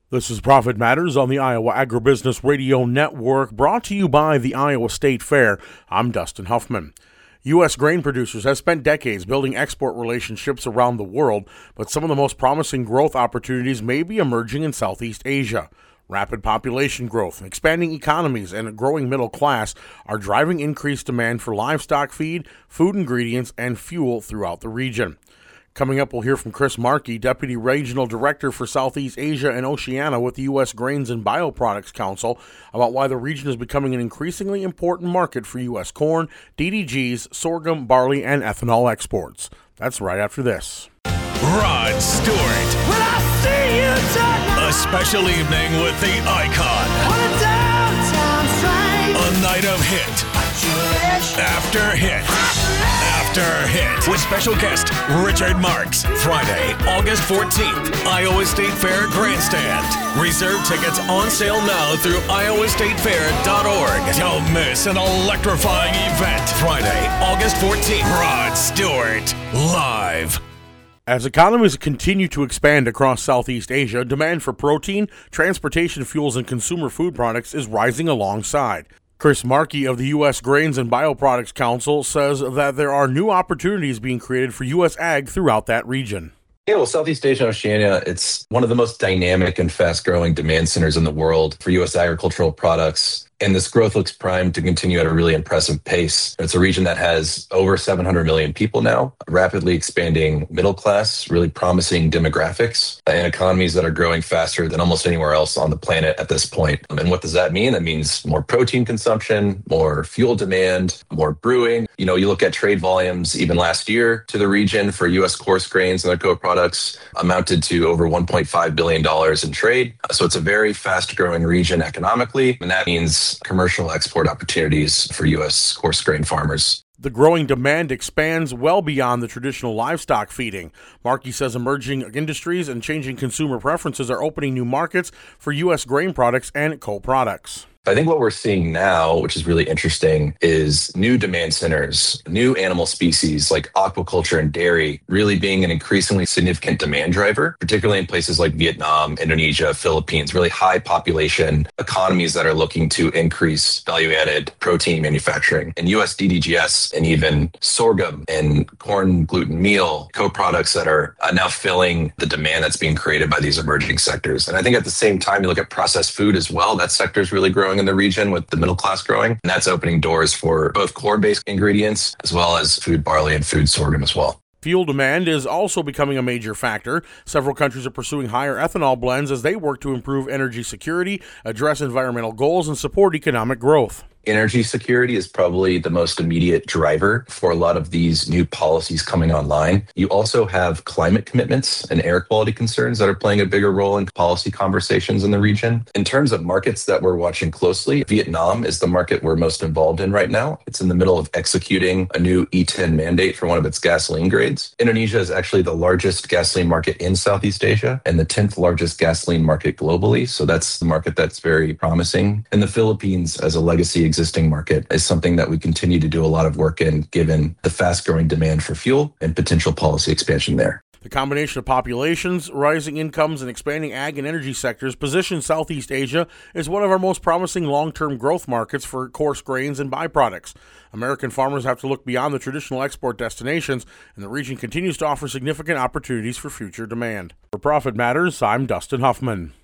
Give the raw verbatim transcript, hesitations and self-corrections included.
This is Profit Matters on the Iowa Agribusiness Radio Network, brought to you by the Iowa State Fair. I'm Dustin Huffman. U S grain producers have spent decades building export relationships around the world, but some of the most promising growth opportunities may be emerging in Southeast Asia. Rapid population growth, expanding economies, and a growing middle class are driving increased demand for livestock feed, food ingredients, and fuel throughout the region. Coming up, we'll hear from Chris Markey, Deputy Regional Director for Southeast Asia and Oceania with the U S Grains and Bioproducts Council, about why the region is becoming an increasingly important market for U S corn, D D Gs, sorghum, barley, and ethanol exports. That's right after this. Rod Stewart. When I see you tonight. A special evening with the icon. On a downtown train. A night of hit. After hit. After hit. With special guest Richard Marks. Friday, August fourteenth. Iowa State Fair Grandstand. Reserve tickets on sale now through iowa state fair dot org. Don't miss an electrifying event. Friday, August fourteenth. Rod Stewart. Live. As economies continue to expand across Southeast Asia, demand for protein, transportation fuels, and consumer food products is rising alongside. Chris Markey of the U S Grains and Bioproducts Council says that there are new opportunities being created for U S ag throughout that region. Yeah, well, Southeast Asia and Oceania, it's one of the most dynamic and fast-growing demand centers in the world for U S agricultural products. And this growth looks primed to continue at a really impressive pace. It's a region that has over seven hundred million people now, rapidly expanding middle class, really promising demographics, and economies that are growing faster than almost anywhere else on the planet at this point. And what does that mean? That means more protein consumption, more fuel demand, more brewing. You know, you look at trade volumes even last year to the region for U S coarse grains and their co-products amounted to over one point five billion dollars in trade. So it's a very fast-growing region economically, and that means commercial export opportunities for U S coarse grain farmers. The growing demand expands well beyond the traditional livestock feeding. Markey says emerging industries and changing consumer preferences are opening new markets for U S grain products and co-products. I think what we're seeing now, which is really interesting, is new demand centers, new animal species like aquaculture and dairy really being an increasingly significant demand driver, particularly in places like Vietnam, Indonesia, Philippines, really high population economies that are looking to increase value-added protein manufacturing. And U S D D G S and even sorghum and corn gluten meal, co-products that are now filling the demand that's being created by these emerging sectors. And I think at the same time, you look at processed food as well. That sector is really growing in the region with the middle class growing. And that's opening doors for both corn-based ingredients as well as food barley and food sorghum as well. Fuel demand is also becoming a major factor. Several countries are pursuing higher ethanol blends as they work to improve energy security, address environmental goals, and support economic growth. Energy security is probably the most immediate driver for a lot of these new policies coming online. You also have climate commitments and air quality concerns that are playing a bigger role in policy conversations in the region. In terms of markets that we're watching closely, Vietnam is the market we're most involved in right now. It's in the middle of executing a new E ten mandate for one of its gasoline grades. Indonesia is actually the largest gasoline market in Southeast Asia and the tenth largest gasoline market globally. So that's the market that's very promising. And the Philippines, as a legacy existing market, is something that we continue to do a lot of work in, given the fast-growing demand for fuel and potential policy expansion there. The combination of populations, rising incomes, and expanding ag and energy sectors position Southeast Asia as one of our most promising long-term growth markets for coarse grains and byproducts. American farmers have to look beyond the traditional export destinations, and the region continues to offer significant opportunities for future demand. For Profit Matters, I'm Dustin Huffman.